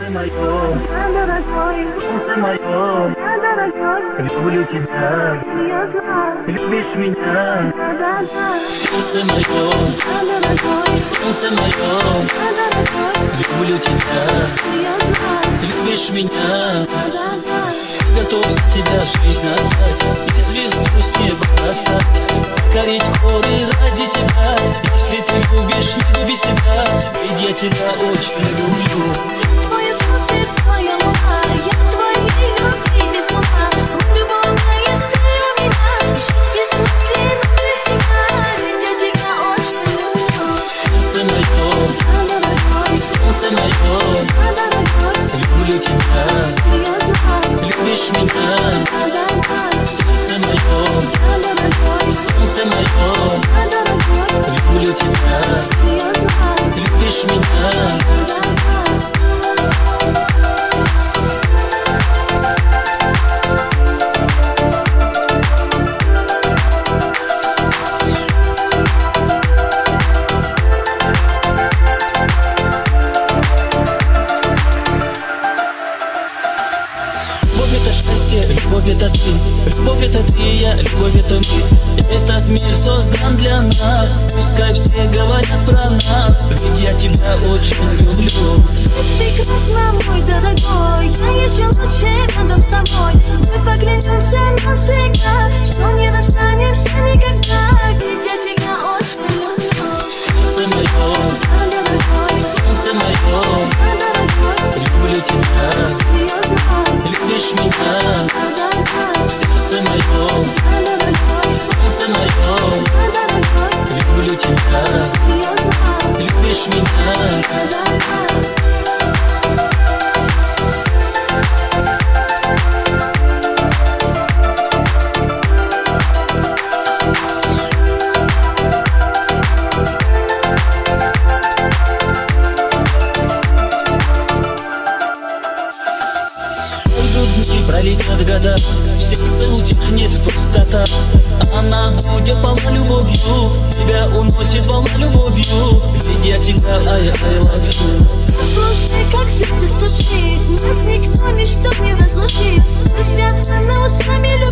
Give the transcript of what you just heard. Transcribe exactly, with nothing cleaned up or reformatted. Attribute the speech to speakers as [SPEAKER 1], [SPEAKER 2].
[SPEAKER 1] Солнце мое, солнце мое, люблю тебя, любишь меня. Солнце мое, солнце мое, люблю тебя, любишь меня. Готов за тебя жизнь отдать и звезду с неба достать, покорить горы ради тебя. Если ты любишь, не люби себя, ведь я тебя очень люблю.
[SPEAKER 2] Твое солнце, твоя луна, я твоей любви без ума. Любовная стрела меня, жить без мысли, но для себя, ведь я тебя очень люблю.
[SPEAKER 1] Солнце мое, солнце мое, люблю тебя, любишь меня. Солнце мое, солнце мое, люблю тебя, любишь меня. Любовь это ты, любовь это ты, я, любовь это мы. Этот мир создан для нас, пускай все говорят про нас, ведь я тебя очень люблю.
[SPEAKER 2] Жизнь прекрасна, мой дорогой, я еще лучше рядом с тобой. Мы поклянемся навсегда, что не расстанемся никогда, ведь я тебя очень люблю.
[SPEAKER 1] Солнце мое, солнце мое, люблю тебя, любишь меня. Солнце мое, солнце мое, люблю тебя, любишь меня. Пролетят года, в сердце утихнет пустота. Она будет полна любовью, тебя уносит волна любовью, ведь я тебя, I, I love you.
[SPEAKER 2] Послушай, как сердце стучит, нас никто, ничто не разлучит. Мы связаны узами